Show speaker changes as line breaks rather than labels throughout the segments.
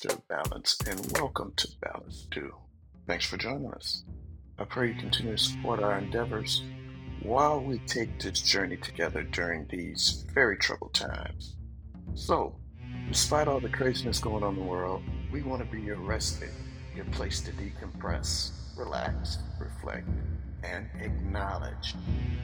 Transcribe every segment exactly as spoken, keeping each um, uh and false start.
Master of Balance, and welcome to Balance two. Thanks for joining us. I pray you continue to support our endeavors while we take this journey together during these very troubled times. So, despite all the craziness going on in the world, we want to be your respite, your place to decompress, relax, reflect, and acknowledge.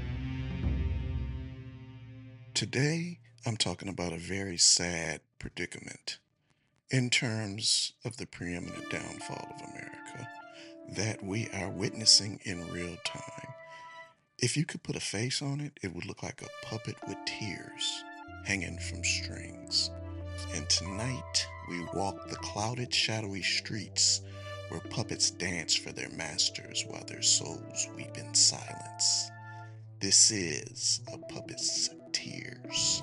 Today, I'm talking about a very sad predicament in terms of the preeminent downfall of America that we are witnessing in real time. If you could put a face on it, it would look like a puppet with tears hanging from strings. And tonight, we walk the clouded, shadowy streets where puppets dance for their masters while their souls weep in silence. This is a puppet's tears.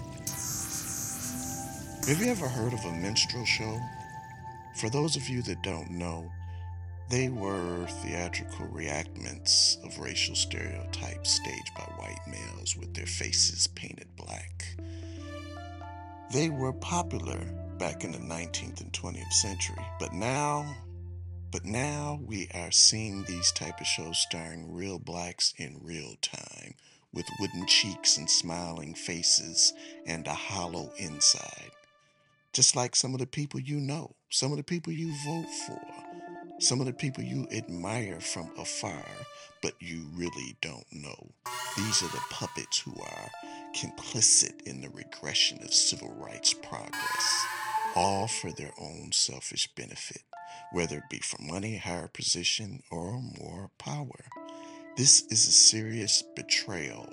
Have you ever heard of a minstrel show? For those of you that don't know, they were theatrical reenactments of racial stereotypes staged by white males with their faces painted black. They were popular back in the nineteenth and twentieth century, but now, but now we are seeing these type of shows starring real blacks in real time, with wooden cheeks and smiling faces and a hollow inside. Just like some of the people you know, some of the people you vote for, some of the people you admire from afar, but you really don't know. These are the puppets who are complicit in the regression of civil rights progress, all for their own selfish benefit, whether it be for money, higher position, or more power. This is a serious betrayal,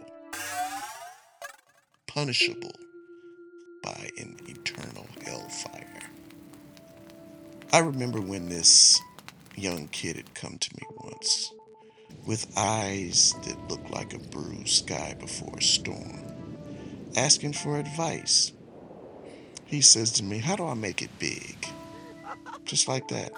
punishable by an eternal hellfire. I remember when this young kid had come to me once with eyes that looked like a bruised sky before a storm, asking for advice. He says to me, "How do I make it big?" Just like that.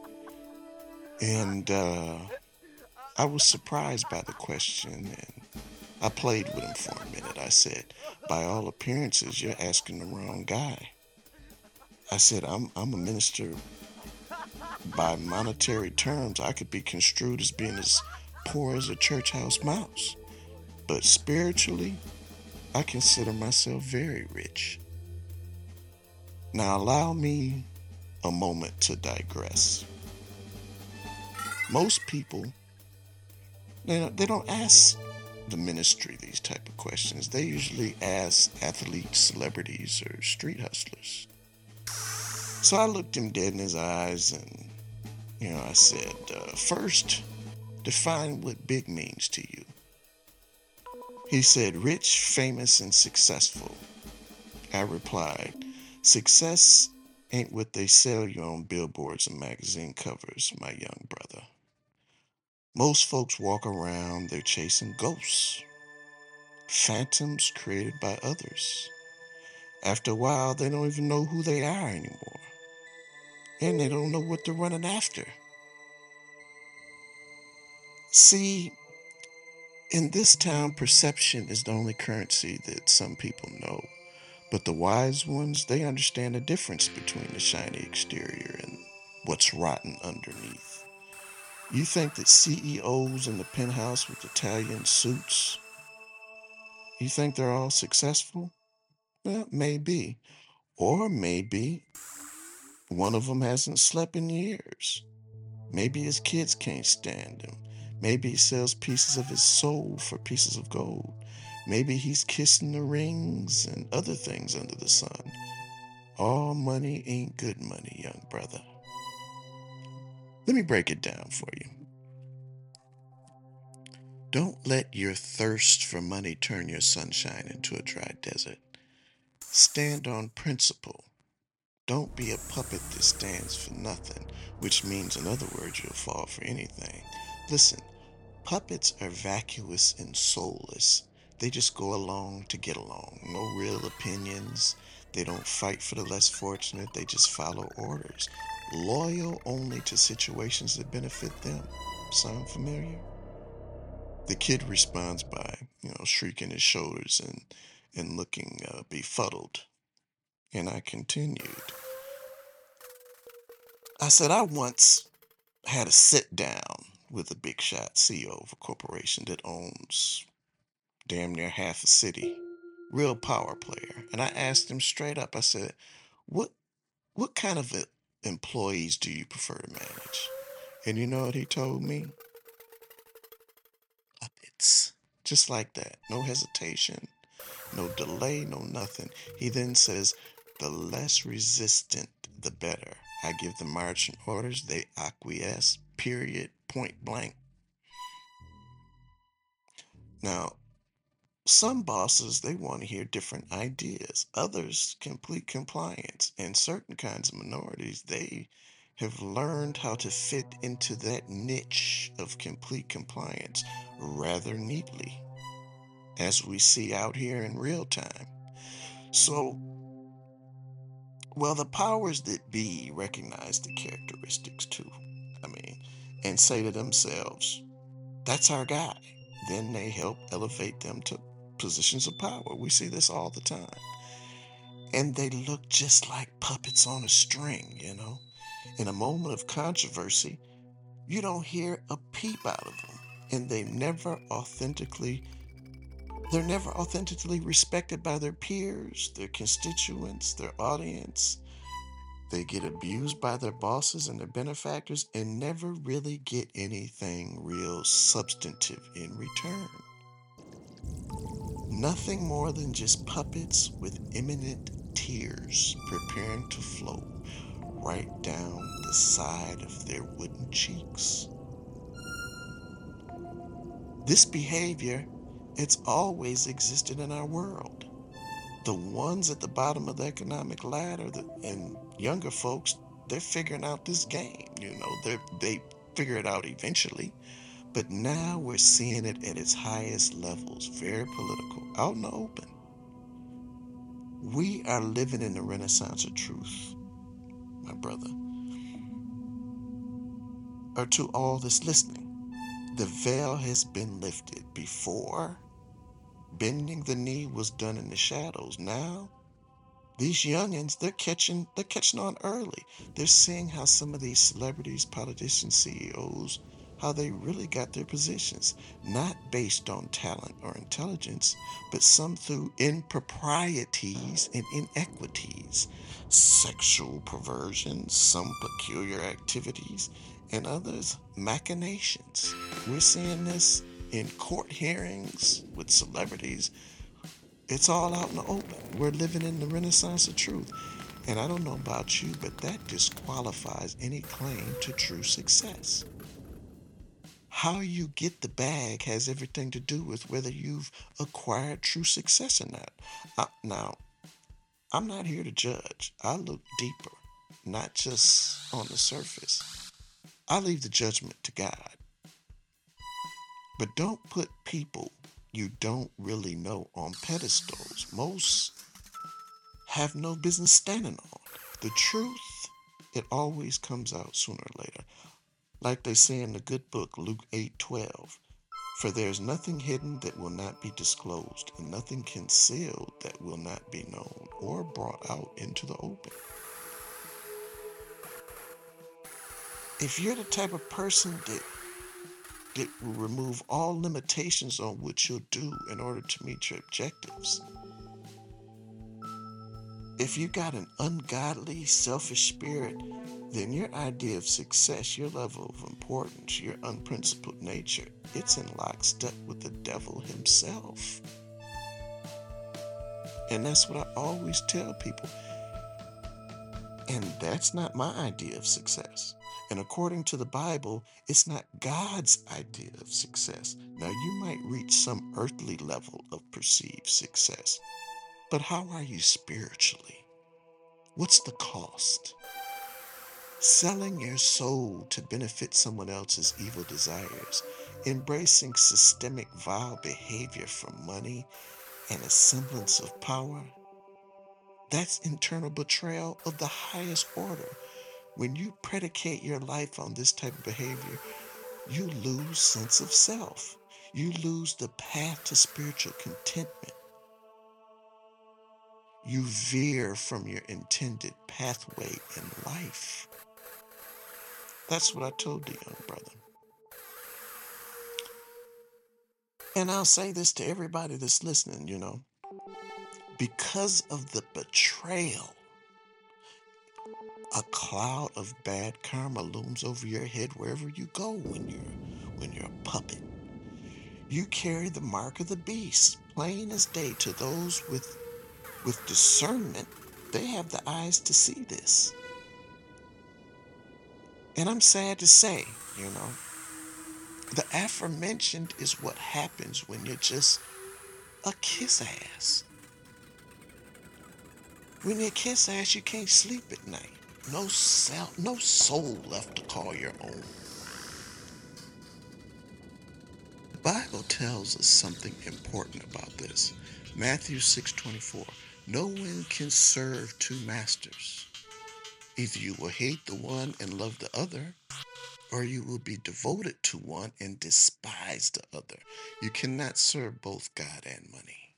And uh, I was surprised by the question, and I played with him for a minute. I said, "By all appearances, you're asking the wrong guy." I said, I'm, I'm a minister. By monetary terms, I could be construed as being as poor as a church house mouse. But spiritually, I consider myself very rich. Now allow me a moment to digress. Most people, they don't, they don't ask the ministry these type of questions. They usually ask athletes, celebrities, or street hustlers. So I looked him dead in his eyes and, you know, I said, uh, first, define what big means to you. He said, rich, famous, and successful. I replied, success ain't what they sell you on billboards and magazine covers, my young brother. Most folks walk around, they're chasing ghosts, phantoms created by others. After a while, they don't even know who they are anymore. And they don't know what they're running after. See, in this town, perception is the only currency that some people know. But the wise ones, they understand the difference between the shiny exterior and what's rotten underneath. You think that C E Os in the penthouse with Italian suits, you think they're all successful? Well, maybe. Or maybe one of them hasn't slept in years. Maybe his kids can't stand him. Maybe he sells pieces of his soul for pieces of gold. Maybe he's kissing the rings and other things under the sun. All money ain't good money, young brother. Let me break it down for you. Don't let your thirst for money turn your sunshine into a dry desert. Stand on principle. Don't be a puppet that stands for nothing, which means, in other words, you'll fall for anything. Listen, puppets are vacuous and soulless. They just go along to get along. No real opinions. They don't fight for the less fortunate. They just follow orders. Loyal only to situations that benefit them. Sound familiar? The kid responds by, you know, shrinking his shoulders and, and looking uh, befuddled. And I continued. I said, I once had a sit down with a big shot C E O of a corporation that owns damn near half a city, real power player. And I asked him straight up, I said, what what kind of e- employees do you prefer to manage? And you know what he told me? Puppets. Just like that. No hesitation, no delay, no nothing. He then says, the less resistant, the better. I give them marching orders, they acquiesce, period, point blank. Now, some bosses, they want to hear different ideas. Others, complete compliance. And certain kinds of minorities, they have learned how to fit into that niche of complete compliance rather neatly, as we see out here in real time. So, well, the powers that be recognize the characteristics too. I mean, and say to themselves, that's our guy. Then they help elevate them to positions of power. We see this all the time. And they look just like puppets on a string, you know. In a moment of controversy, you don't hear a peep out of them. And they never authentically, they're never authentically respected by their peers, their constituents, their audience. They get abused by their bosses and their benefactors and never really get anything real substantive in return. Nothing more than just puppets with imminent tears preparing to flow right down the side of their wooden cheeks. This behavior, it's always existed in our world. The ones at the bottom of the economic ladder the, and younger folks, they're figuring out this game. You know, they they figure it out eventually. But now we're seeing it at its highest levels, very political, out in the open. We are living in the renaissance of truth, my brother. Or to all that's listening, the veil has been lifted. Before, bending the knee was done in the shadows. Now, these youngins, they're catching, they're catching on early. They're seeing how some of these celebrities, politicians, C E Os, how they really got their positions, not based on talent or intelligence, but some through improprieties and inequities, sexual perversion, some peculiar activities, and others machinations. We're seeing this in court hearings with celebrities. It's all out in the open. We're living in the renaissance of truth. And I don't know about you, but that disqualifies any claim to true success. How you get the bag has everything to do with whether you've acquired true success or not. Uh, now, I'm not here to judge. I look deeper, not just on the surface. I leave the judgment to God. But don't put people you don't really know on pedestals. Most have no business standing on. The truth, it always comes out sooner or later. Like they say in the good book, Luke eight twelve. For there is nothing hidden that will not be disclosed, and nothing concealed that will not be known or brought out into the open. If you're the type of person that that will remove all limitations on what you'll do in order to meet your objectives, if you got an ungodly, selfish spirit, then your idea of success, your level of importance, your unprincipled nature, it's in lockstep with the devil himself. And that's what I always tell people. And that's not my idea of success. And according to the Bible, it's not God's idea of success. Now, you might reach some earthly level of perceived success, but how are you spiritually? What's the cost? Selling your soul to benefit someone else's evil desires, embracing systemic vile behavior for money and a semblance of power, that's internal betrayal of the highest order. When you predicate your life on this type of behavior, you lose sense of self. You lose the path to spiritual contentment. You veer from your intended pathway in life. That's what I told the young brother. And I'll say this to everybody that's listening, you know, because of the betrayal, a cloud of bad karma looms over your head wherever you go when you're when you're a puppet. You carry the mark of the beast, plain as day to those with with discernment. They have the eyes to see this. And I'm sad to say, you know, the aforementioned is what happens when you're just a kiss ass. When you're a kiss ass, you can't sleep at night. No self, no soul left to call your own. The Bible tells us something important about this. Matthew six twenty-four. No one can serve two masters. Either you will hate the one and love the other, or you will be devoted to one and despise the other. You cannot serve both God and money.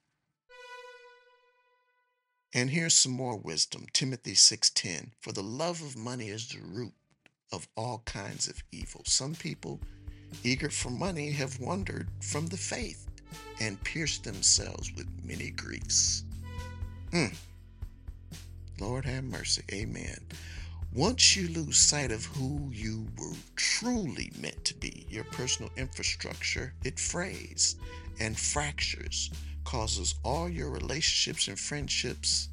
And here's some more wisdom. Timothy six ten. For the love of money is the root of all kinds of evil. Some people, eager for money, have wandered from the faith and pierced themselves with many griefs. Mm. Lord have mercy. Amen. Once you lose sight of who you were truly meant to be, your personal infrastructure, it frays and fractures, causes all your relationships and friendships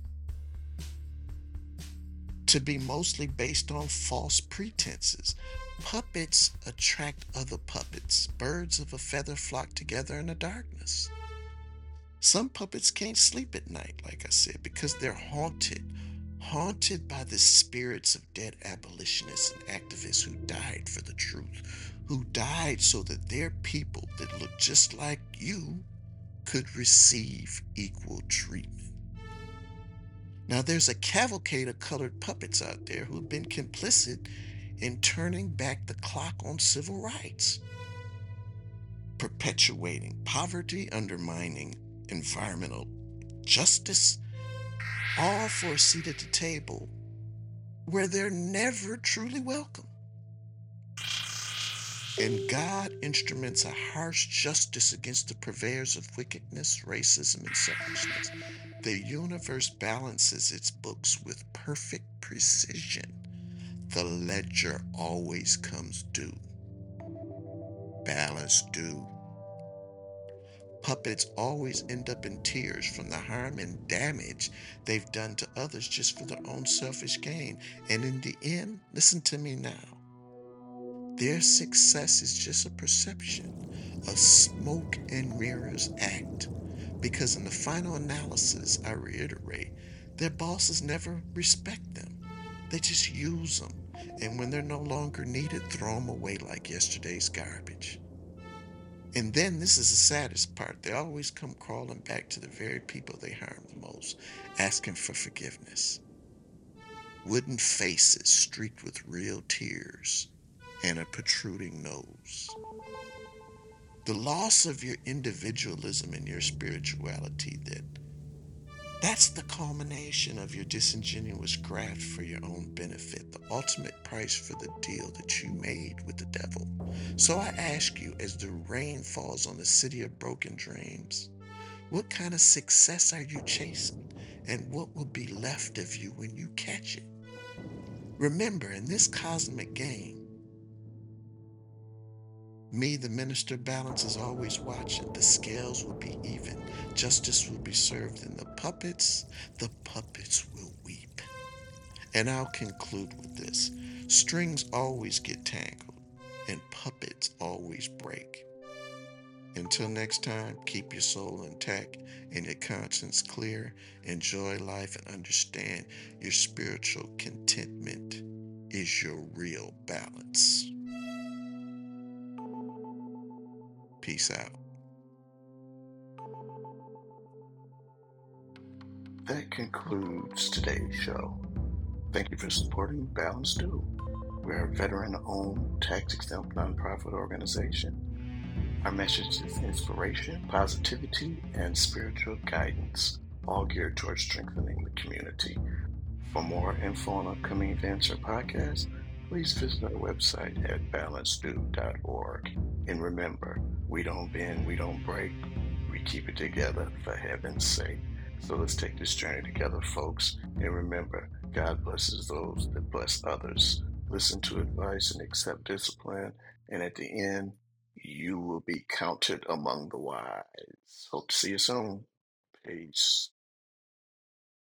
to be mostly based on false pretenses. Puppets attract other puppets. Birds of a feather flock together in the darkness. Some puppets can't sleep at night, like I said, because they're haunted. Haunted by the spirits of dead abolitionists and activists who died for the truth, who died so that their people that look just like you could receive equal treatment. Now, there's a cavalcade of colored puppets out there who've been complicit in turning back the clock on civil rights, perpetuating poverty, undermining environmental justice, all for a seat at the table where they're never truly welcome. And God instruments a harsh justice against the purveyors of wickedness, racism, and selfishness. The universe balances its books with perfect precision. The ledger always comes due. Balance due. Puppets always end up in tears from the harm and damage they've done to others just for their own selfish gain. And in the end, listen to me now, their success is just a perception, a smoke and mirrors act. Because in the final analysis, I reiterate, their bosses never respect them. They just use them. And when they're no longer needed, throw them away like yesterday's garbage. And then this is the saddest part. They always come crawling back to the very people they harm the most, asking for forgiveness. Wooden faces streaked with real tears and a protruding nose. The loss of your individualism and your spirituality, that that's the culmination of your disingenuous graft for your own benefit, the ultimate price for the deal that you made with the devil. So I ask you, as the rain falls on the city of broken dreams, what kind of success are you chasing? And what will be left of you when you catch it? Remember, in this cosmic game, me, the minister, balance is always watching. The scales will be even. Justice will be served, and the puppets, the puppets will weep. And I'll conclude with this. Strings always get tangled, and puppets always break. Until next time, keep your soul intact and your conscience clear. Enjoy life and understand your spiritual contentment is your real balance. Peace out. That concludes today's show. Thank you for supporting Balance Due. We're a veteran-owned, tax-exempt nonprofit organization. Our message is inspiration, positivity, and spiritual guidance, all geared towards strengthening the community. For more info on upcoming events or podcasts, please visit our website at balanced do dot org. And remember, we don't bend, we don't break, we keep it together for heaven's sake. So let's take this journey together, folks. And remember, God blesses those that bless others. Listen to advice and accept discipline. And at the end, you will be counted among the wise. Hope to see you soon. Peace.